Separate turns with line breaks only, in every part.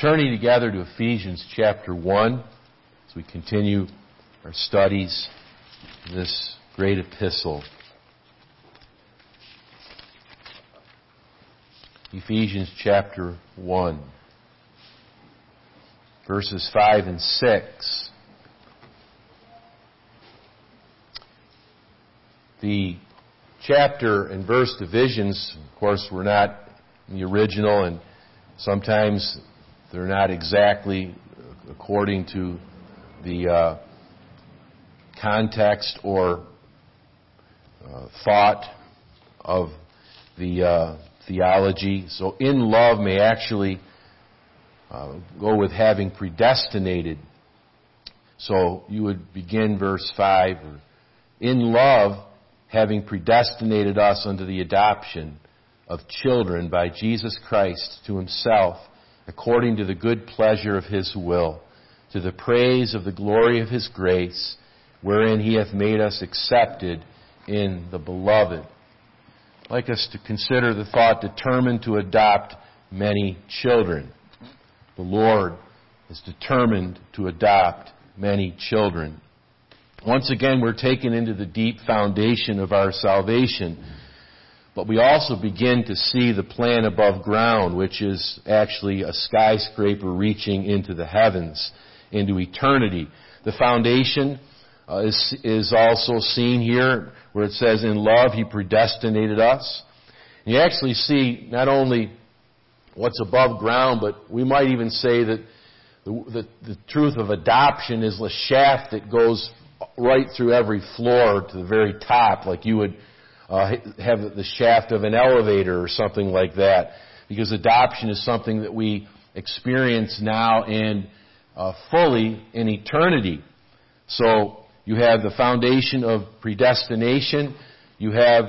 Turning together to Ephesians chapter 1 as we continue our studies in this great epistle. Ephesians chapter 1, verses 5 and 6. The chapter and verse divisions, of course, were not in the original, and sometimes they're not exactly according to the context or thought of the theology. So in love may actually go with having predestinated. So you would begin verse 5, in love having predestinated us unto the adoption of children by Jesus Christ to Himself, according to the good pleasure of His will, to the praise of the glory of His grace, wherein He hath made us accepted in the Beloved. I'd like us to consider the thought, determined to adopt many children. The Lord is determined to adopt many children. Once again, we're taken into the deep foundation of our salvation. But we also begin to see the plan above ground, which is actually a skyscraper reaching into the heavens, into eternity. The foundation is also seen here, where it says, in love He predestinated us. And you actually see not only what's above ground, but we might even say that the truth of adoption is the shaft that goes right through every floor to the very top, like you would have the shaft of an elevator or something like that, because adoption is something that we experience now and fully in eternity. So you have the foundation of predestination, you have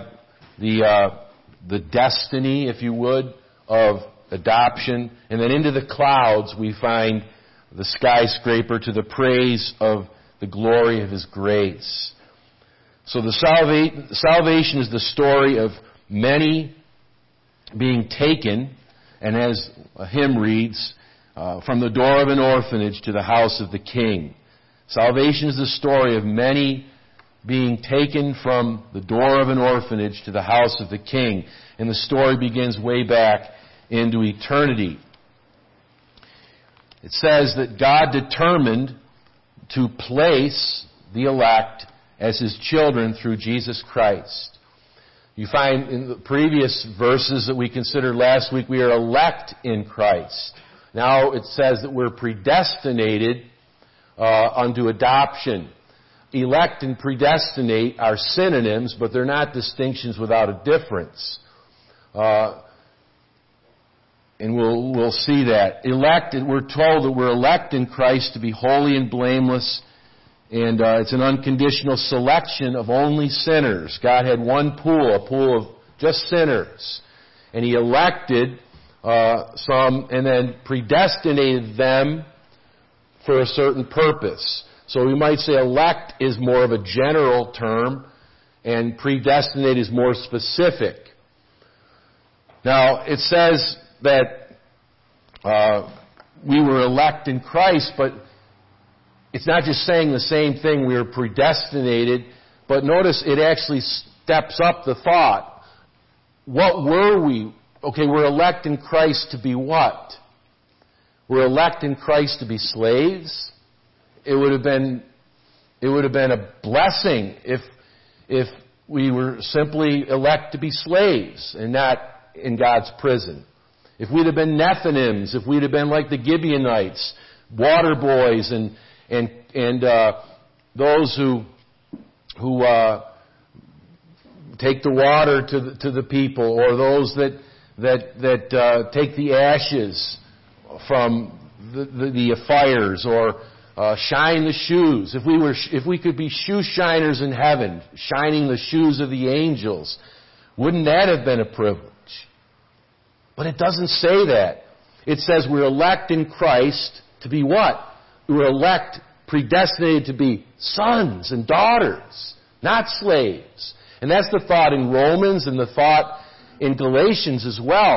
the destiny, if you would, of adoption, and then into the clouds we find the skyscraper to the praise of the glory of His grace. So the salvation is the story of many being taken, and as a hymn reads, from the door of an orphanage to the house of the King. Salvation is the story of many being taken from the door of an orphanage to the house of the King. And the story begins way back into eternity. It says that God determined to place the elect as His children through Jesus Christ. You find in the previous verses that we considered last week, we are elect in Christ. Now it says that we're predestinated unto adoption. Elect and predestinate are synonyms, but they're not distinctions without a difference. And we'll see that. Elected, we're told that we're elect in Christ to be holy and blameless. And it's an unconditional selection of only sinners. God had one pool, a pool of just sinners. And He elected some and then predestinated them for a certain purpose. So we might say elect is more of a general term and predestinate is more specific. Now, it says that we were elect in Christ, but it's not just saying the same thing, we are predestinated, but notice it actually steps up the thought. What were we? Okay, we're elect in Christ to be what? We're elect in Christ to be slaves. It would have been a blessing if we were simply elect to be slaves and not in God's prison. If we'd have been Nethinims, if we'd have been like the Gibeonites, water boys and those who take the water to the people, or those that take the ashes from the fires, or shine the shoes. If we could be shoe shiners in heaven, shining the shoes of the angels, wouldn't that have been a privilege? But it doesn't say that. It says we're elect in Christ to be what? We're elect, predestinated to be sons and daughters, not slaves. And that's the thought in Romans and the thought in Galatians as well, that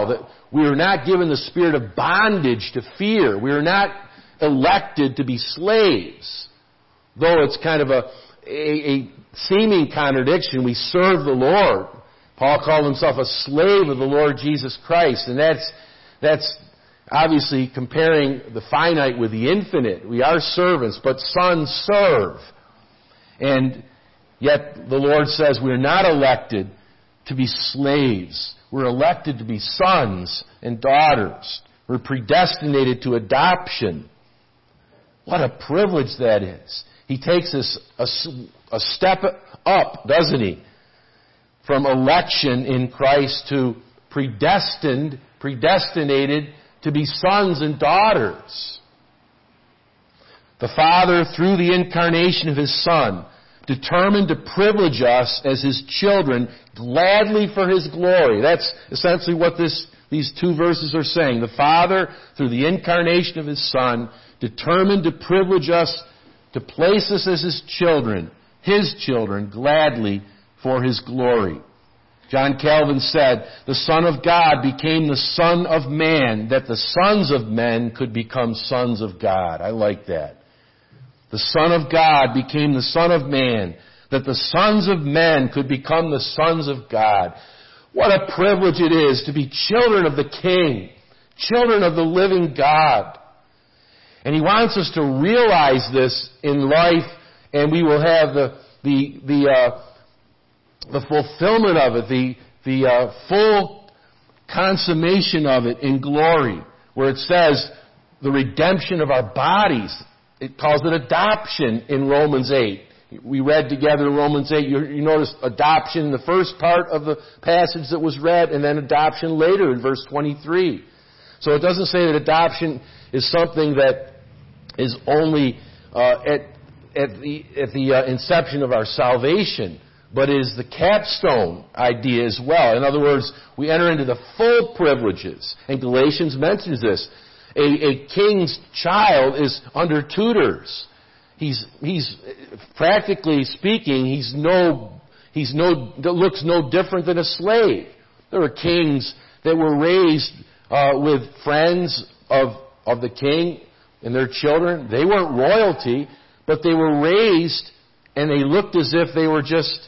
We are not given the spirit of bondage to fear. We are not elected to be slaves. Though it's kind of a seeming contradiction, we serve the Lord. Paul called himself a slave of the Lord Jesus Christ, and that's obviously comparing the finite with the infinite. We are servants, but sons serve. And yet the Lord says we're not elected to be slaves. We're elected to be sons and daughters. We're predestinated to adoption. What a privilege that is. He takes us a step up, doesn't he? From election in Christ to predestinated to be sons and daughters. The Father, through the incarnation of His Son, determined to privilege us as His children gladly for His glory. That's essentially what these two verses are saying. The Father, through the incarnation of His Son, determined to privilege us, to place us as His children, gladly for His glory. John Calvin said, "The Son of God became the Son of Man, that the sons of men could become sons of God." I like that. The Son of God became the Son of Man, that the sons of men could become the sons of God. What a privilege it is to be children of the King, children of the living God. And He wants us to realize this in life, and we will have the fulfillment of it, the full consummation of it in glory, where it says the redemption of our bodies. It calls it adoption in Romans 8. We read together Romans 8. You notice adoption in the first part of the passage that was read, and then adoption later in verse 23. So it doesn't say that adoption is something that is only at the inception of our salvation, but is the capstone idea as well. In other words, we enter into the full privileges. And Galatians mentions this. A king's child is under tutors. He's practically speaking, looks no different than a slave. There were kings that were raised with friends of the king and their children. They weren't royalty, but they were raised and they looked as if they were just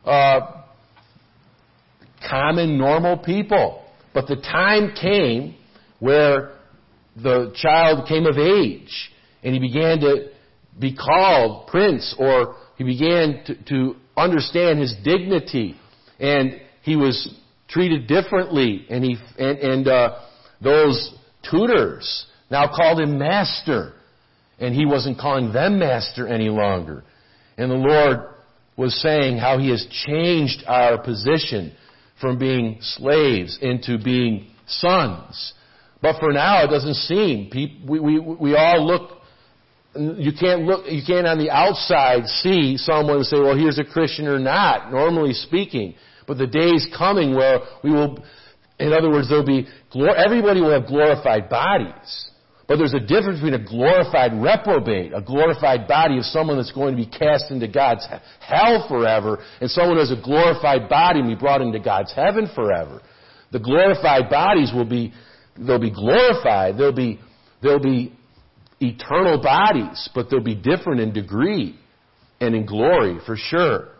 common, normal people. But the time came where the child came of age and he began to be called prince, or he began to understand his dignity, and he was treated differently, and those tutors now called him master, and he wasn't calling them master any longer. And the Lord was saying how He has changed our position from being slaves into being sons. But for now, it doesn't seem. We all look. You can't on the outside see someone and say, well, here's a Christian or not, normally speaking. But the day's coming where we will, in other words, everybody will have glorified bodies. But there's a difference between a glorified reprobate, a glorified body of someone that's going to be cast into God's hell forever, and someone who has a glorified body and be brought into God's heaven forever. The glorified bodies they'll be glorified. They'll be eternal bodies, but they'll be different in degree and in glory, for sure.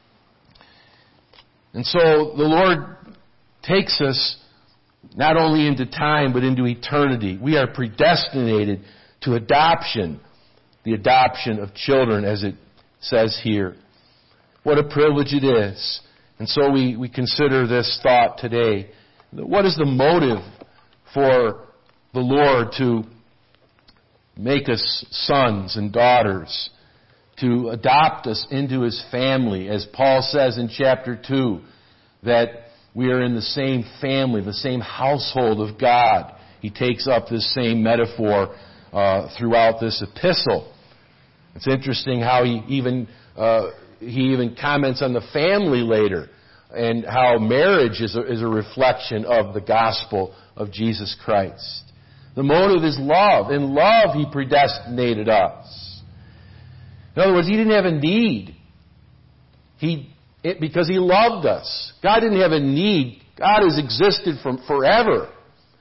And so the Lord takes us not only into time, but into eternity. We are predestinated to adoption, the adoption of children, as it says here. What a privilege it is. And so we consider this thought today. What is the motive for the Lord to make us sons and daughters, to adopt us into His family? As Paul says in chapter 2, that we are in the same family, the same household of God. He takes up this same metaphor throughout this epistle. It's interesting how he even comments on the family later, and how marriage is a reflection of the gospel of Jesus Christ. The motive is love. In love, He predestinated us. In other words, He didn't have a need. Because He loved us. God didn't have a need. God has existed from forever.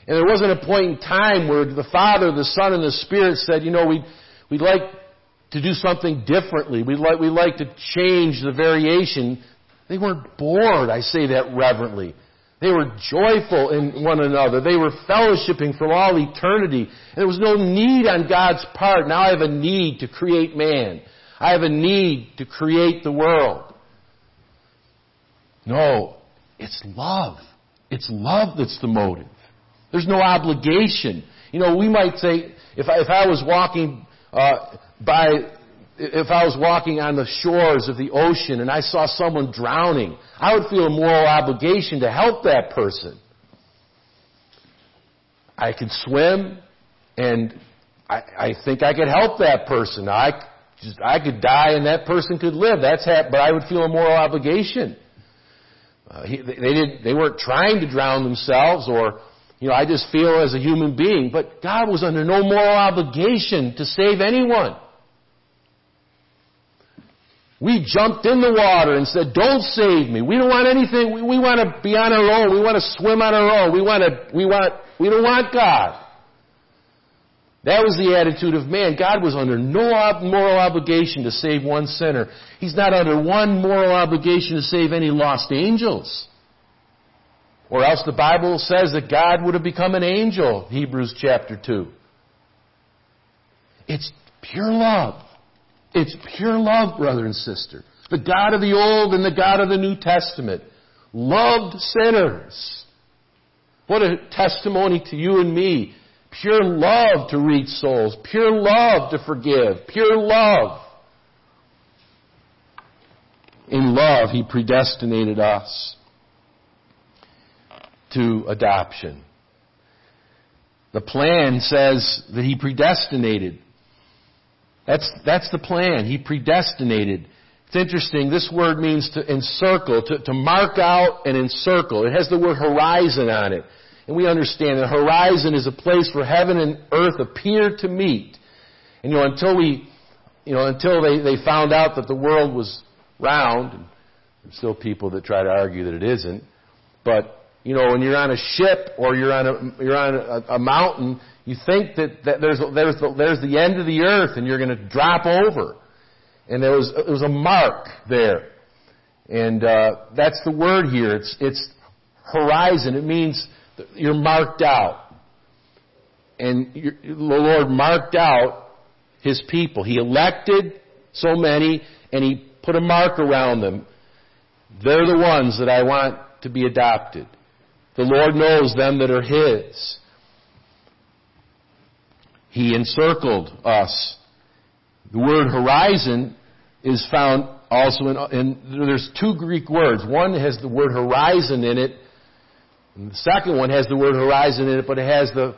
And there wasn't a point in time where the Father, the Son, and the Spirit said, we'd like to do something differently. We'd like to change the variation. They weren't bored, I say that reverently. They were joyful in one another. They were fellowshipping from all eternity. And there was no need on God's part. Now I have a need to create man. I have a need to create the world. No, it's love. It's love that's the motive. There's no obligation. We might say, if I was walking if I was walking on the shores of the ocean and I saw someone drowning, I would feel a moral obligation to help that person. I could swim, and I think I could help that person. I could die and that person could live. But I would feel a moral obligation. They weren't trying to drown themselves, or I just feel as a human being. But God was under no moral obligation to save anyone. We jumped in the water and said, "Don't save me. We don't want anything. We want to be on our own. We want to swim on our own. We don't want God." That was the attitude of man. God was under no moral obligation to save one sinner. He's not under one moral obligation to save any lost angels. Or else the Bible says that God would have become an angel, Hebrews chapter 2. It's pure love. It's pure love, brother and sister. The God of the Old and the God of the New Testament loved sinners. What a testimony to you and me. Pure love to reach souls. Pure love to forgive. Pure love. In love, He predestinated us to adoption. The plan says that He predestinated. That's the plan. He predestinated. It's interesting. This word means to encircle, to mark out and encircle. It has the word horizon on it. And we understand that horizon is a place where heaven and earth appear to meet. And until they found out that the world was round, and there's still people that try to argue that it isn't. But when you're on a ship or you're on a mountain, you think that there's the end of the earth and you're going to drop over. And there was a mark there, and that's the word here. It's horizon. It means you're marked out, and the Lord marked out His people. He elected so many, and He put a mark around them. They're the ones that I want to be adopted. The Lord knows them that are His. He encircled us. The word horizon is found also there's two Greek words. One has the word horizon in it, and the second one has the word horizon in it, but it has the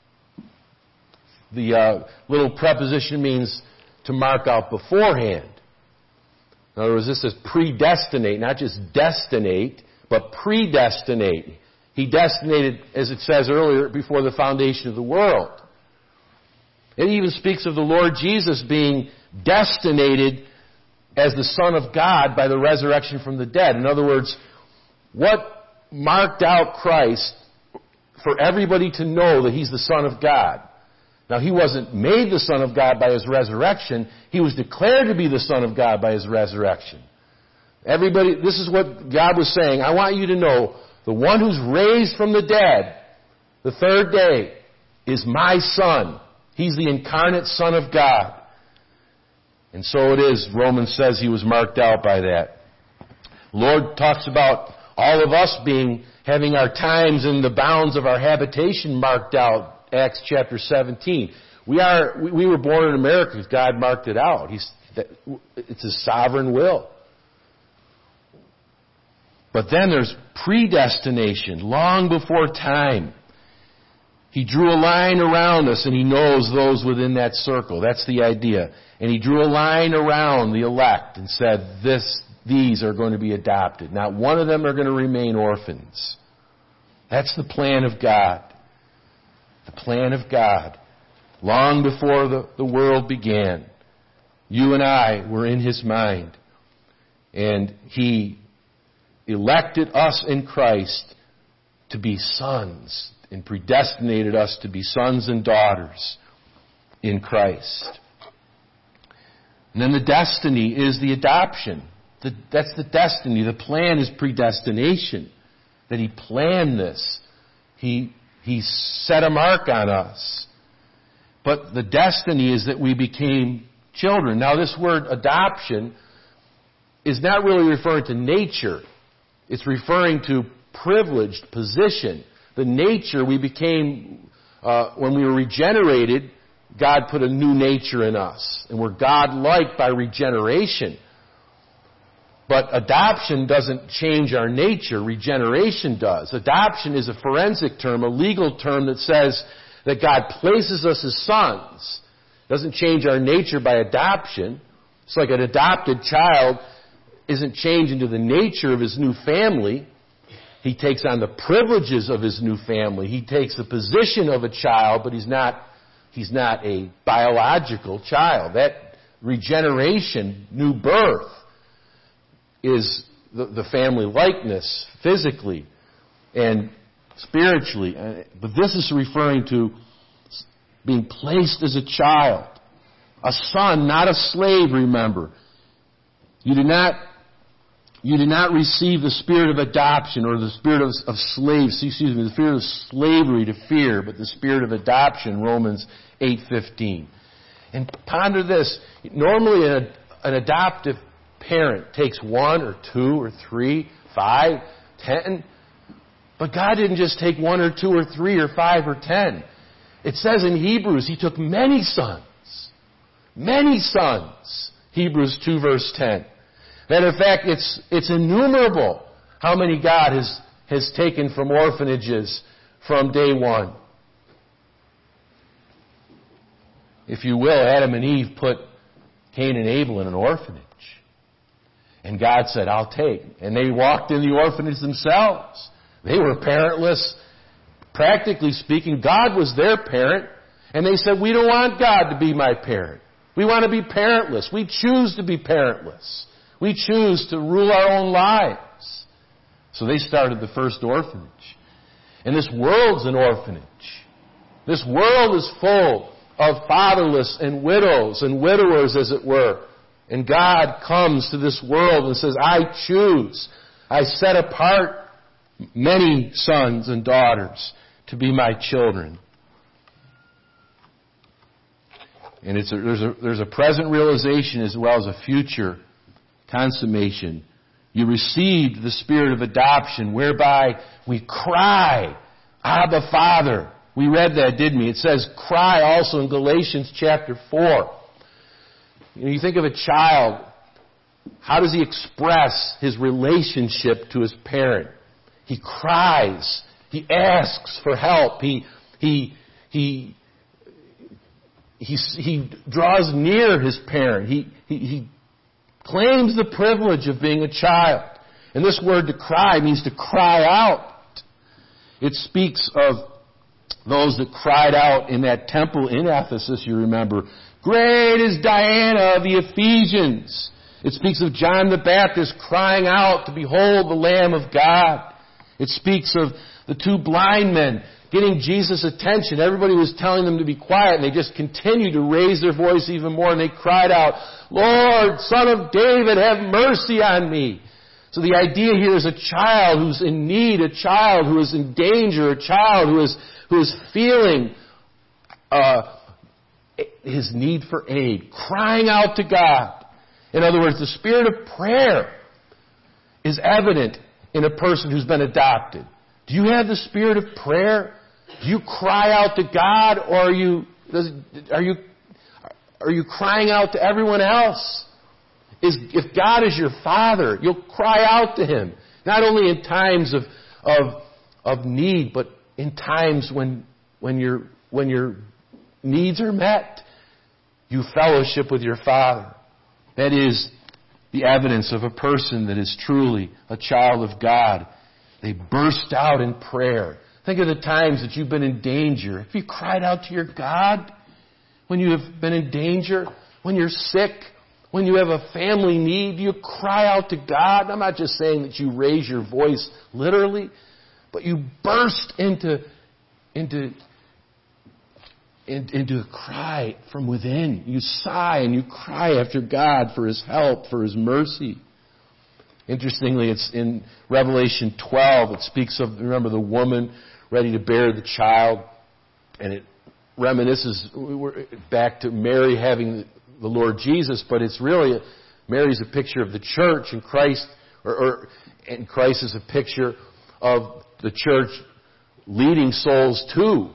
little preposition means to mark out beforehand. In other words, this is predestinate, not just destinate, but predestinate. He destinated, as it says earlier, before the foundation of the world. It even speaks of the Lord Jesus being destinated as the Son of God by the resurrection from the dead. In other words, what marked out Christ for everybody to know that He's the Son of God? Now, He wasn't made the Son of God by His resurrection. He was declared to be the Son of God by His resurrection. This is what God was saying. I want you to know, the one who's raised from the dead the third day is my Son. He's the incarnate Son of God. And so it is. Romans says He was marked out by that. The Lord talks about all of us having our times and the bounds of our habitation marked out. Acts chapter 17. We were born in America because God marked it out. It's His sovereign will. But then there's predestination, long before time. He drew a line around us, and He knows those within that circle. That's the idea. And He drew a line around the elect and said, these are going to be adopted. Not one of them are going to remain orphans. That's the plan of God. The plan of God. Long before the world began, you and I were in His mind. And He elected us in Christ to be sons, and predestinated us to be sons and daughters in Christ. And then the destiny is the adoption. That's the destiny. The plan is predestination. That He planned this. He set a mark on us. But the destiny is that we became children. Now this word adoption is not really referring to nature. It's referring to privileged position. The nature we became, when we were regenerated, God put a new nature in us. And we're God-like by regeneration. But adoption doesn't change our nature. Regeneration does. Adoption is a forensic term, a legal term that says that God places us as sons. It doesn't change our nature by adoption. It's like an adopted child isn't changed into the nature of his new family. He takes on the privileges of his new family. He takes the position of a child, but he's not a biological child. That regeneration, new birth, is the family likeness physically and spiritually. But this is referring to being placed as a child. A son, not a slave, remember. You did not receive the spirit of adoption or the spirit of the spirit of slavery to fear, but the spirit of adoption, Romans 8:15. And ponder this. Normally an adoptive parent takes 1 or 2 or 3, 5, 10. But God didn't just take 1 or 2 or 3 or 5 or 10. It says in Hebrews, He took many sons. Many sons. Hebrews 2 verse 10. That in fact, it's innumerable how many God has taken from orphanages from day one. If you will, Adam and Eve put Cain and Abel in an orphanage. And God said, I'll take. And they walked in the orphanage themselves. They were parentless. Practically speaking, God was their parent. And they said, we don't want God to be my parent. We want to be parentless. We choose to be parentless. We choose to rule our own lives. So they started the first orphanage. And this world's an orphanage. This world is full of fatherless and widows and widowers, as it were. And God comes to this world and says, I choose. I set apart many sons and daughters to be my children. And there's a present realization as well as a future consummation. You received the spirit of adoption whereby we cry, Abba, Father. We read that, didn't we? It says cry also in Galatians chapter 4. You think of a child, how does he express his relationship to his parent? He cries. He asks for help. He draws near his parent. He claims the privilege of being a child. And this word to cry means to cry out. It speaks of those that cried out in that temple in Ephesus, you remember. Great is Diana of the Ephesians. It speaks of John the Baptist crying out to behold the Lamb of God. It speaks of the 2 blind men getting Jesus' attention. Everybody was telling them to be quiet, and they just continued to raise their voice even more, and they cried out, Lord, Son of David, have mercy on me. So the idea here is a child who's in need, a child who is in danger, a child who is feeling his need for aid, crying out to God. In other words, the spirit of prayer is evident in a person who's been adopted. Do you have the spirit of prayer? Do you cry out to God, or are you crying out to everyone else? If God is your Father, you'll cry out to Him, not only in times of need, but in times when your needs are met. You fellowship with your Father. That is the evidence of a person that is truly a child of God. They burst out in prayer. Think of the times that you've been in danger. Have you cried out to your God when you have been in danger? When you're sick? When you have a family need? Do you cry out to God? I'm not just saying that you raise your voice literally, but you burst into into a cry from within. You sigh and you cry after God for His help, for His mercy. Interestingly, it's in Revelation 12. It speaks of, remember, the woman ready to bear the child. And it reminisces back to Mary having the Lord Jesus. But it's really, Mary's a picture of the church, and Christ, and Christ is a picture of the church leading souls to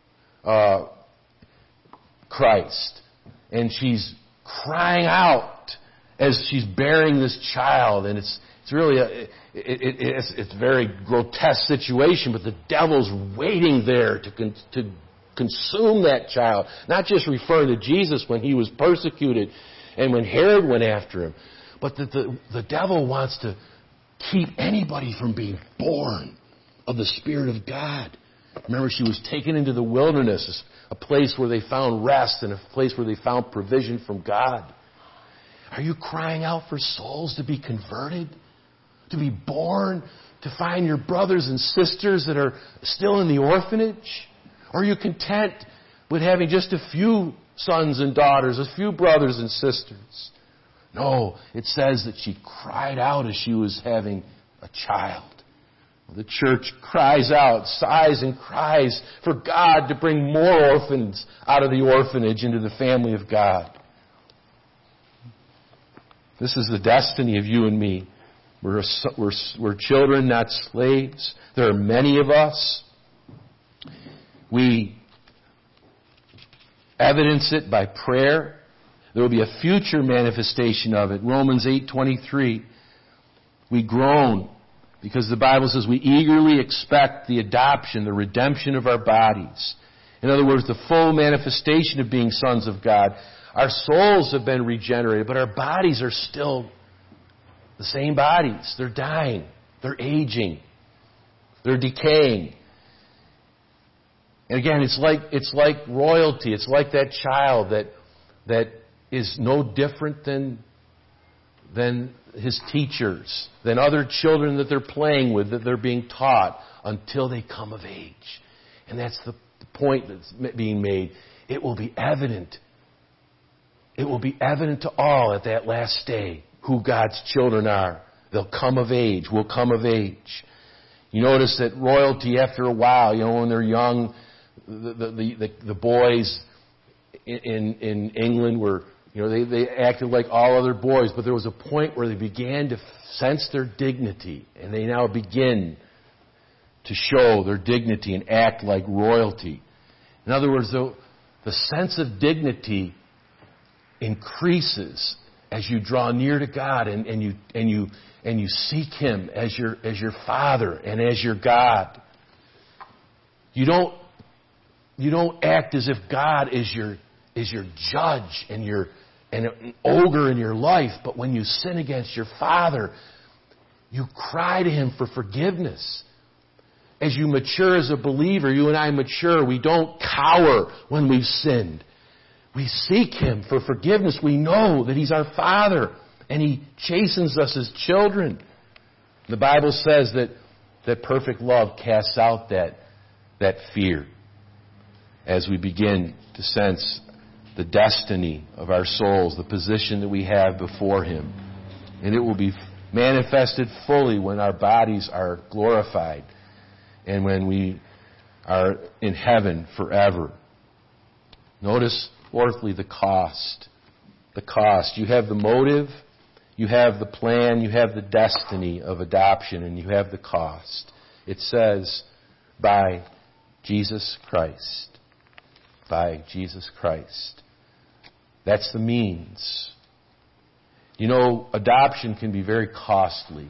Christ. And she's crying out as she's bearing this child, and it's really it's a very grotesque situation, but the devil's waiting there to consume that child. Not just referring to Jesus when He was persecuted and when Herod went after Him, but that the devil wants to keep anybody from being born of the Spirit of God. Remember, she was taken into the wilderness, a place where they found rest and a place where they found provision from God. Are you crying out for souls to be converted? To be born? To find your brothers and sisters that are still in the orphanage? Or are you content with having just a few sons and daughters, a few brothers and sisters? No, it says that she cried out as she was having a child. The church cries out, sighs and cries for God to bring more orphans out of the orphanage into the family of God. This is the destiny of you and me. We're children, not slaves. There are many of us. We evidence it by prayer. There will be a future manifestation of it. Romans 8:23. We groan because the Bible says we eagerly expect the adoption, the redemption of our bodies. In other words, the full manifestation of being sons of God. Our souls have been regenerated, but our bodies are still the same bodies. They're dying. They're aging. They're decaying. And again, it's like royalty. It's like that child that is no different than his teachers, than other children that they're playing with, that they're being taught until they come of age. And that's the point that's being made. It will be evident. It will be evident to all at that last day who God's children are. They'll come of age. Will come of age. You notice that royalty, after a while, when they're young, the boys in England were, they acted like all other boys, but there was a point where they began to sense their dignity, and they now begin to show their dignity and act like royalty. In other words, the sense of dignity increases as you draw near to God and you seek Him as your Father and as your God. You don't act as if God is your judge and an ogre in your life, but when you sin against your Father, you cry to Him for forgiveness. As you mature as a believer, you and I mature, we don't cower when we've sinned. We seek Him for forgiveness. We know that He's our Father and He chastens us as children. The Bible says that perfect love casts out that fear as we begin to sense the destiny of our souls, the position that we have before Him. And it will be manifested fully when our bodies are glorified and when we are in heaven forever. Notice, fourthly, the cost. The cost. You have the motive, you have the plan, you have the destiny of adoption, and you have the cost. It says, by Jesus Christ. By Jesus Christ. That's the means. Adoption can be very costly.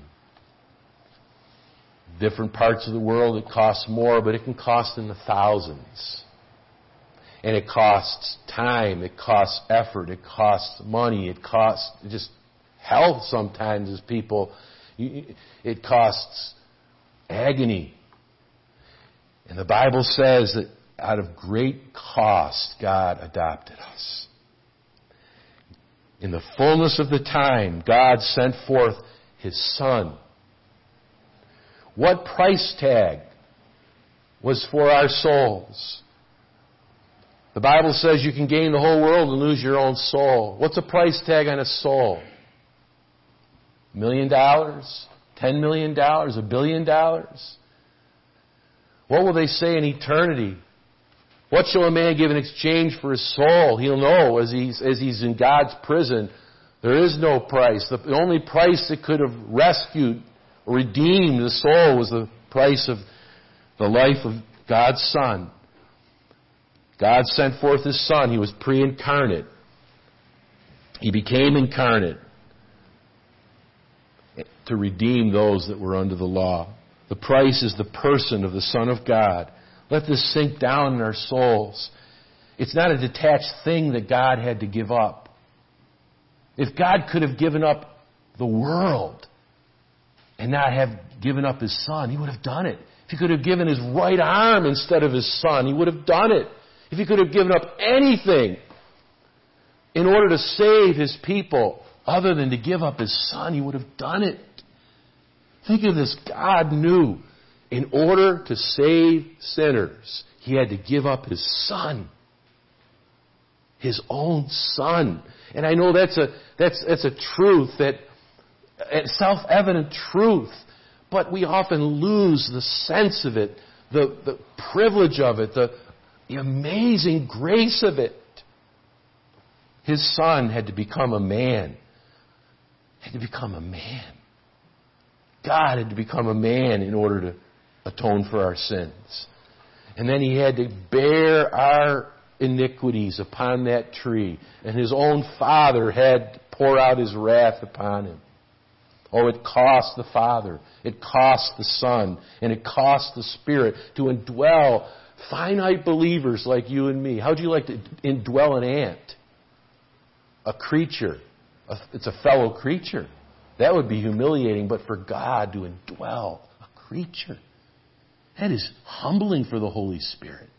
Different parts of the world it costs more, but it can cost in the thousands. And it costs time, it costs effort, it costs money, it costs just health sometimes as people. It costs agony. And the Bible says that out of great cost, God adopted us. In the fullness of the time, God sent forth His Son. What price tag was for our souls. The Bible says you can gain the whole world and lose your own soul. What's a price tag on a soul? $1 million? $10 million? $1 billion? What will they say in eternity? What shall a man give in exchange for his soul? He'll know as he's in God's prison, there is no price. The only price that could have rescued or redeemed the soul was the price of the life of God's Son. God sent forth His Son. He was pre-incarnate. He became incarnate to redeem those that were under the law. The price is the person of the Son of God. Let this sink down in our souls. It's not a detached thing that God had to give up. If God could have given up the world and not have given up His Son, He would have done it. If He could have given His right arm instead of His Son, He would have done it. If He could have given up anything in order to save His people other than to give up His Son, He would have done it. Think of this. God knew in order to save sinners, He had to give up His Son. His own Son. And I know that's a truth, a self-evident truth, but we often lose the sense of it, the privilege of it, the amazing grace of it. His Son had to become a man. Had to become a man. God had to become a man in order to atone for our sins. And then He had to bear our iniquities upon that tree. And His own Father had to pour out His wrath upon Him. Oh, it cost the Father, it cost the Son, and it cost the Spirit to indwell finite believers like you and me. How would you like to indwell an ant? A creature. It's a fellow creature. That would be humiliating, but for God to indwell a creature, that is humbling for the Holy Spirit.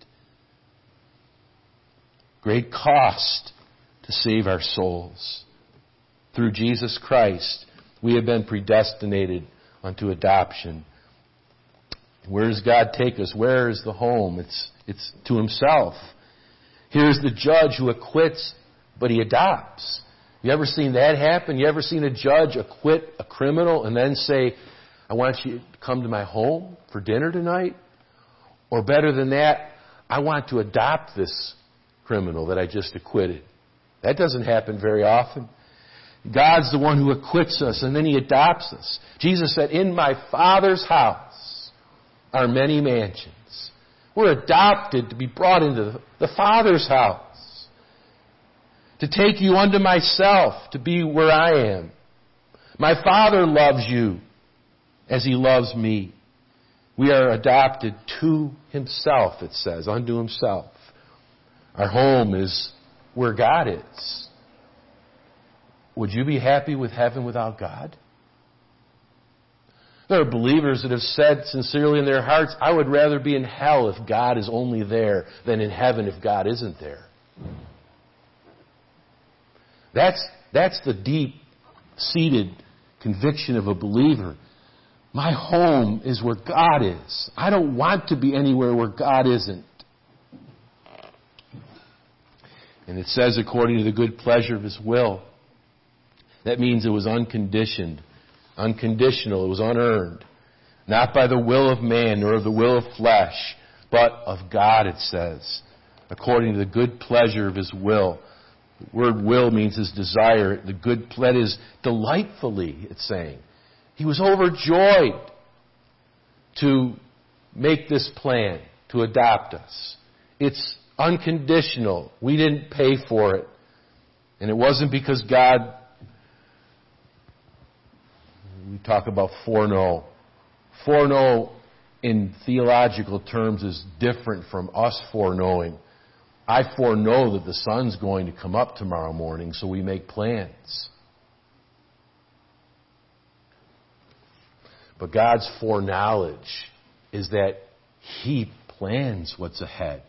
Great cost to save our souls. Through Jesus Christ, we have been predestinated unto adoption. Where does God take us? Where is the home? It's to Himself. Here's the judge who acquits, but He adopts. You ever seen that happen? You ever seen a judge acquit a criminal and then say, I want you to come to my home for dinner tonight? Or better than that, I want to adopt this criminal that I just acquitted. That doesn't happen very often. God's the one who acquits us, and then He adopts us. Jesus said, in my Father's house are many mansions. We're adopted to be brought into the Father's house. To take you unto myself, to be where I am. My Father loves you as He loves me. We are adopted to Himself, it says, unto Himself. Our home is where God is. Would you be happy with heaven without God? There are believers that have said sincerely in their hearts, I would rather be in hell if God is only there than in heaven if God isn't there. That's the deep-seated conviction of a believer. My home is where God is. I don't want to be anywhere where God isn't. And it says, according to the good pleasure of His will. That means it was unconditioned, unconditional, it was unearned. Not by the will of man nor of the will of flesh, but of God, it says. According to the good pleasure of His will. The word will means His desire. The good pleasure is delightfully, it's saying. He was overjoyed to make this plan, to adopt us. It's unconditional. We didn't pay for it. And it wasn't because God, we talk about foreknow. Foreknow in theological terms is different from us foreknowing. I foreknow that the sun's going to come up tomorrow morning, so we make plans. But God's foreknowledge is that He plans what's ahead.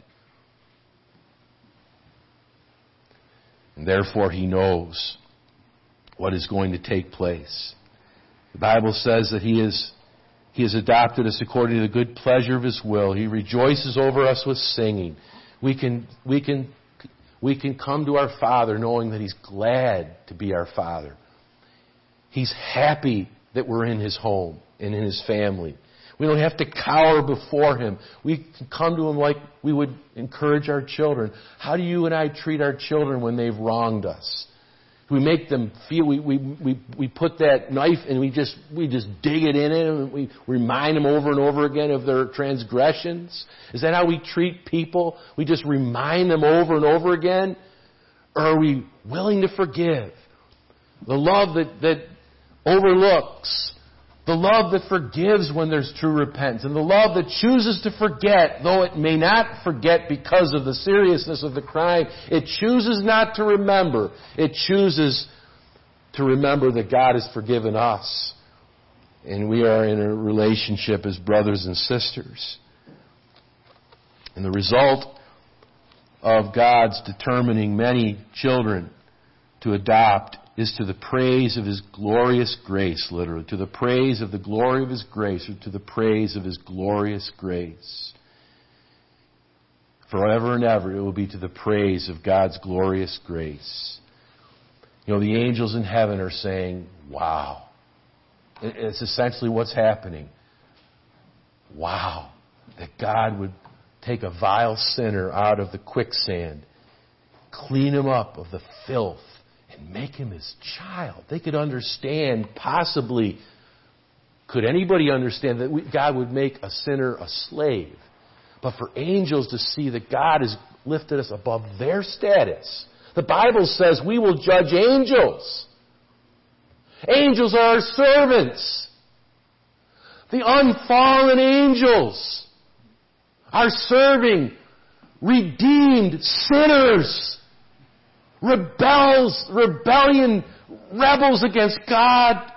And therefore He knows what is going to take place. The Bible says that He He has adopted us according to the good pleasure of His will. He rejoices over us with singing. We can come to our Father knowing that He's glad to be our Father. He's happy that we're in His home and in His family. We don't have to cower before Him. We can come to Him like we would encourage our children. How do you and I treat our children when they've wronged us? We make them feel, we put that knife and we just dig it in and we remind them over and over again of their transgressions. Is that how we treat people? We just remind them over and over again? Or are we willing to forgive? The love that overlooks. The love that forgives when there's true repentance. And the love that chooses to forget, though it may not forget because of the seriousness of the crime. It chooses not to remember. It chooses to remember that God has forgiven us. And we are in a relationship as brothers and sisters. And the result of God's determining many children to adopt is to the praise of His glorious grace, literally. To the praise of the glory of His grace, or to the praise of His glorious grace. Forever and ever, it will be to the praise of God's glorious grace. You know, the angels in heaven are saying, wow. It's essentially what's happening. Wow. That God would take a vile sinner out of the quicksand, clean him up of the filth, and make him His child. They could understand, possibly, could anybody understand that God would make a sinner a slave? But for angels to see that God has lifted us above their status. The Bible says we will judge angels. Angels are our servants. The unfallen angels are serving redeemed sinners. Rebels against God.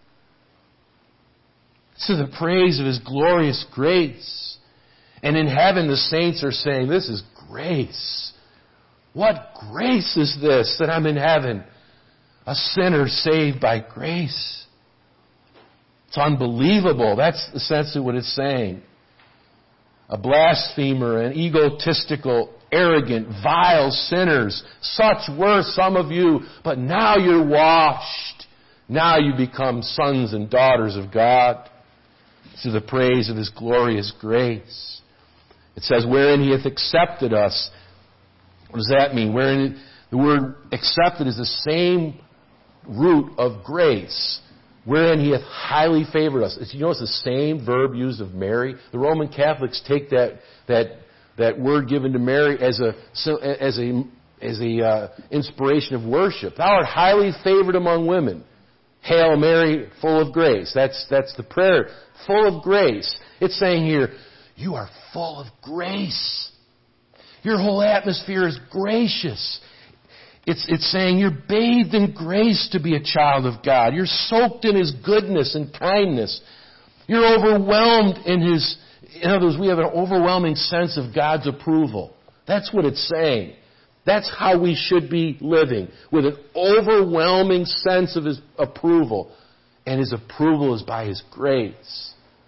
To the praise of His glorious grace. And in heaven the saints are saying, this is grace. What grace is this that I'm in heaven? A sinner saved by grace. It's unbelievable. That's essentially what it's saying. A blasphemer, an egotistical, arrogant, vile sinners. Such were some of you, but now you're washed. Now you become sons and daughters of God. To the praise of His glorious grace. It says, wherein He hath accepted us. What does that mean? Wherein the word accepted is the same root of grace. Wherein He hath highly favored us. You know it's the same verb used of Mary. The Roman Catholics take that word given to Mary as a inspiration of worship. Thou art highly favored among women. Hail Mary, full of grace. That's the prayer. Full of grace. It's saying here, you are full of grace. Your whole atmosphere is gracious. It's saying you're bathed in grace to be a child of God. You're soaked in His goodness and kindness. You're overwhelmed in His... In other words, we have an overwhelming sense of God's approval. That's what it's saying. That's how we should be living, with an overwhelming sense of His approval. And His approval is by His grace.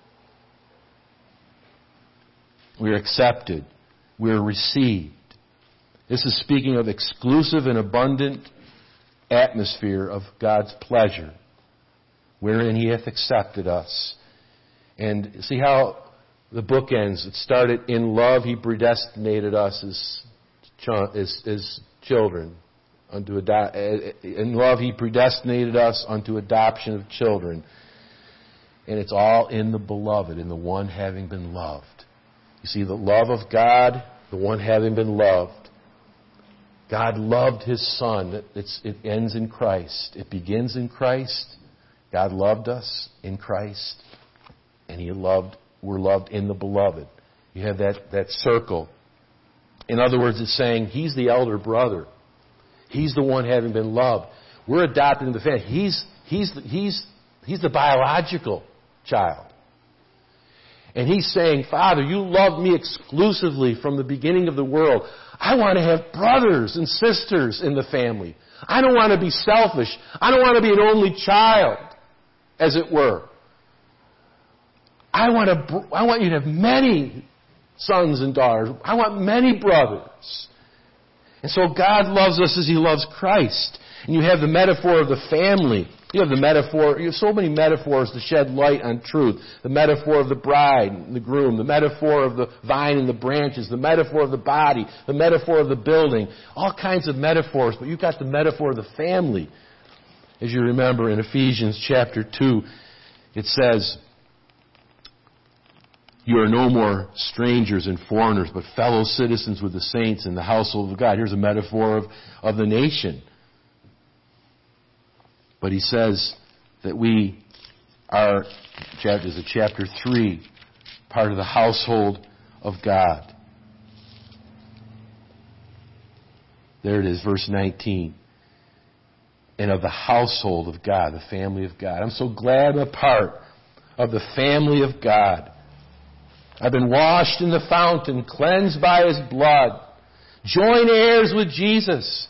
We're accepted. We're received. This is speaking of exclusive and abundant atmosphere of God's pleasure, wherein He hath accepted us. And see how the book ends. It started in love. He predestinated us as children. In love He predestinated us unto adoption of children. And it's all in the beloved, in the one having been loved. You see, the love of God, the one having been loved. God loved His Son. It ends in Christ. It begins in Christ. God loved us in Christ. And we're loved in the beloved. You have that circle. In other words, it's saying He's the elder brother. He's the one having been loved. We're adopted into the family. He's the biological child. And He's saying, Father, you loved me exclusively from the beginning of the world. I want to have brothers and sisters in the family. I don't want to be selfish. I don't want to be an only child, as it were. I want you to have many sons and daughters. I want many brothers. And so God loves us as He loves Christ. And you have the metaphor of the family. You have so many metaphors to shed light on truth. The metaphor of the bride and the groom, the metaphor of the vine and the branches, the metaphor of the body, the metaphor of the building, all kinds of metaphors. But you've got the metaphor of the family. As you remember in Ephesians chapter 2, it says, you are no more strangers and foreigners, but fellow citizens with the saints in the household of God. Here's a metaphor of the nation. But he says that we are, this is chapter 3, part of the household of God. There it is, verse 19. And of the household of God, the family of God. I'm so glad I'm a part of the family of God. I've been washed in the fountain, cleansed by His blood, joint heirs with Jesus.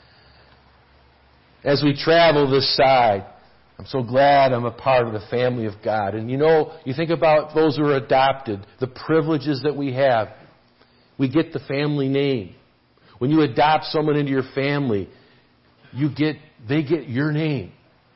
As we travel this side, I'm so glad I'm a part of the family of God. And you think about those who are adopted, the privileges that we have. We get the family name. When you adopt someone into your family, they get your name.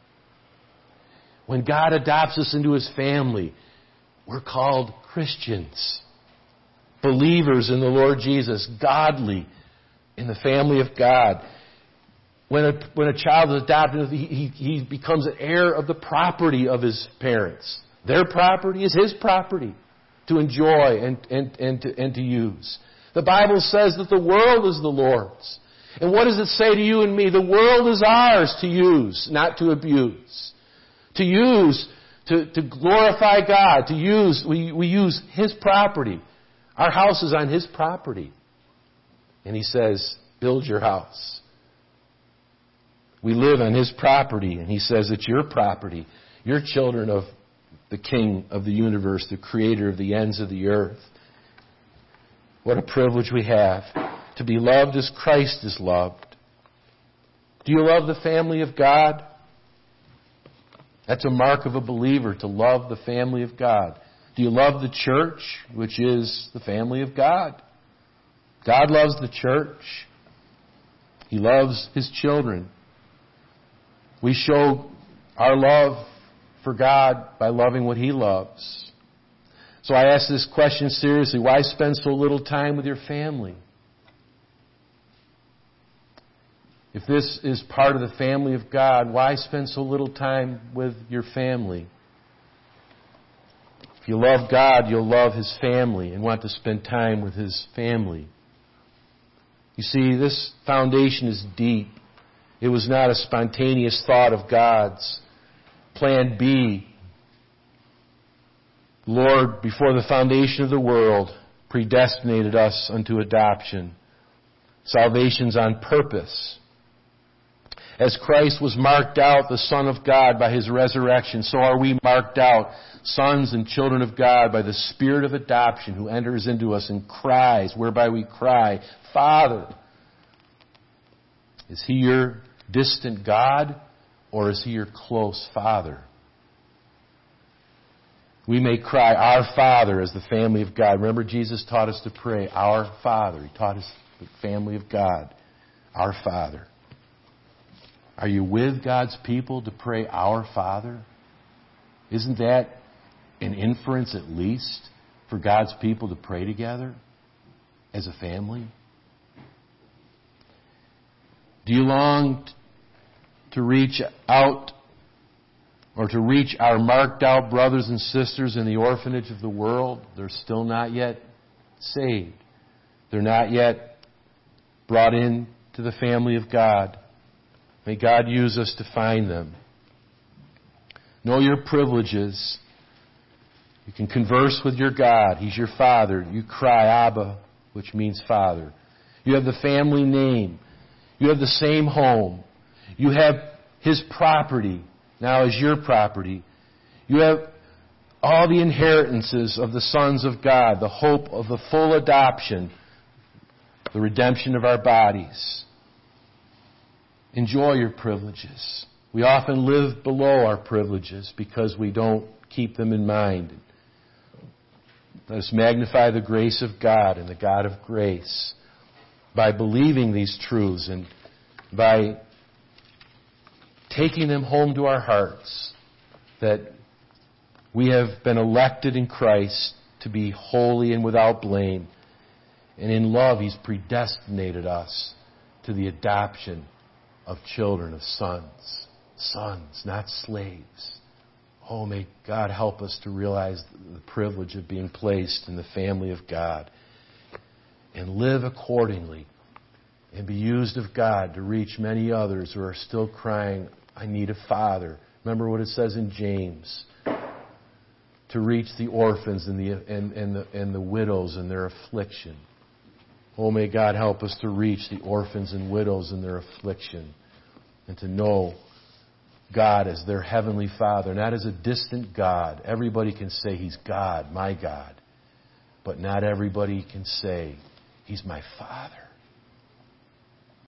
When God adopts us into His family, we're called Christians, believers in the Lord Jesus, godly in the family of God. When a child is adopted, he becomes an heir of the property of his parents. Their property is his property to enjoy and to use. The Bible says that the world is the Lord's. And what does it say to you and me? The world is ours to use, not to abuse. To use, to glorify God, to use, we use His property. Our house is on His property. And He says, build your house. We live on His property, and He says it's your property. You're children of the King of the universe, the Creator of the ends of the earth. What a privilege we have to be loved as Christ is loved. Do you love the family of God? That's a mark of a believer, to love the family of God. Do you love the church, which is the family of God? God loves the church. He loves His children. We show our love for God by loving what He loves. So I ask this question seriously. Why spend so little time with your family? If this is part of the family of God, why spend so little time with your family? If you love God, you'll love His family and want to spend time with His family. You see, this foundation is deep. It was not a spontaneous thought of God's. Plan B. Lord, before the foundation of the world, predestinated us unto adoption. Salvation's on purpose. As Christ was marked out, the Son of God, by His resurrection, so are we marked out, sons and children of God, by the Spirit of adoption who enters into us and cries, whereby we cry, Father. Is He your distant God, or is He your close Father? We may cry, Our Father, as the family of God. Remember, Jesus taught us to pray, Our Father. He taught us the family of God, Our Father. Are you with God's people to pray, Our Father? Isn't that an inference, at least, for God's people to pray together as a family? Do you long to reach out or to reach our marked out brothers and sisters in the orphanage of the world? They're still not yet saved. They're not yet brought in to the family of God. May God use us to find them. Know your privileges. You can converse with your God. He's your Father. You cry, Abba, which means Father. You have the family name. You have the same home. You have His property now as your property. You have all the inheritances of the sons of God, the hope of the full adoption, the redemption of our bodies. Enjoy your privileges. We often live below our privileges because we don't keep them in mind. Let us magnify the grace of God and the God of grace by believing these truths and by taking them home to our hearts, that we have been elected in Christ to be holy and without blame. And in love, He's predestinated us to the adoption of children, of sons. Sons, not slaves. Oh, may God help us to realize the privilege of being placed in the family of God and live accordingly and be used of God to reach many others who are still crying, I need a father. Remember what it says in James, to reach the orphans and the widows in their affliction. Oh, may God help us to reach the orphans and widows in their affliction and to know God as their heavenly Father, not as a distant God. Everybody can say He's God, my God. But not everybody can say He's my Father.